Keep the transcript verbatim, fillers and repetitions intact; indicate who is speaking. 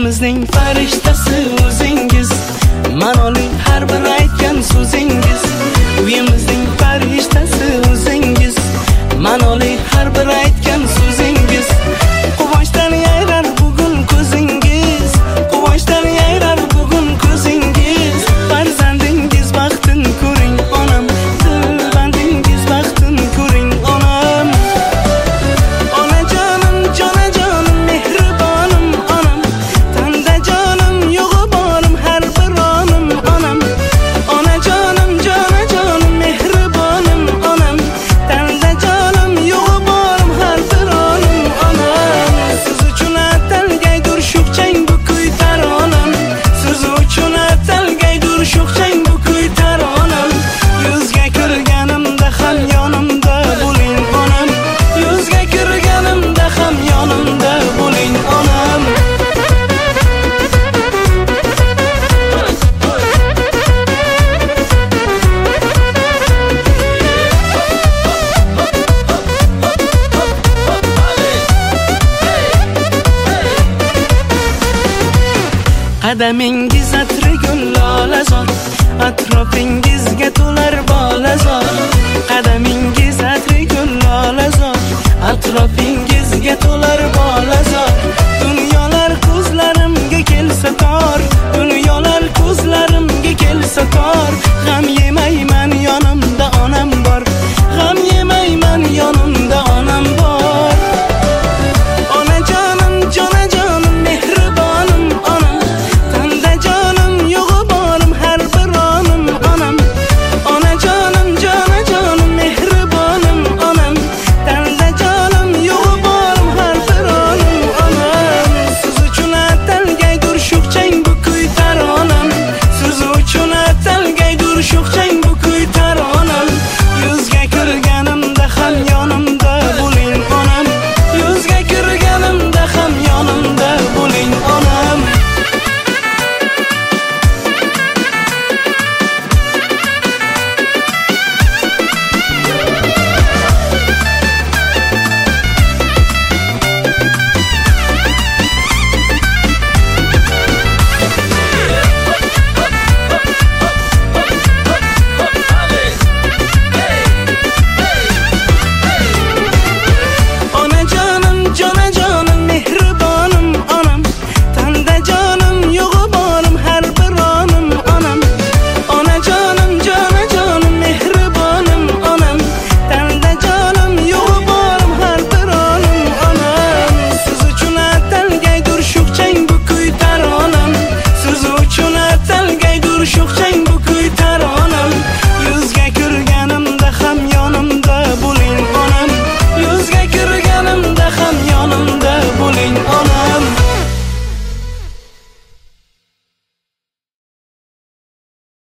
Speaker 1: uyimizning farishtasi o'zingiz, ma'noli har bir aytgan so'zingiz. Uyimizning farishtasi o'zingiz, ma'noli har bir aytgan so'zingiz. Quvonchdan yayrar bugun ko'zingiz, quvonchdan yayrar bugun ko'zingiz. Farzandingiz baxtin ko'ring onam, dilbandingiz baxtin ko'ring onam. Onajonim, jonajonim, mehribonim onam, tanda jonim, yo'g'i borim har bir onim onam. Onajonim, jonajonim, mehribonim onam, tanda jonim, yo'g'i borim har bir onim onam. Siz uchun atalgaydur sho'xchang bu kuy taronam, siz uchun atalgaydur sho'xchang bu kuy taronam. Yuzga kirganimda ham yonimda bo'ling onam, yuzga kirganimda ham yonimda bo'ling onam. Qadamingiz atri gul lolazor, atrofingizga to'lar bolazor. Qadamingiz atri gul lolazor, atrofingizga to'lar bolazor.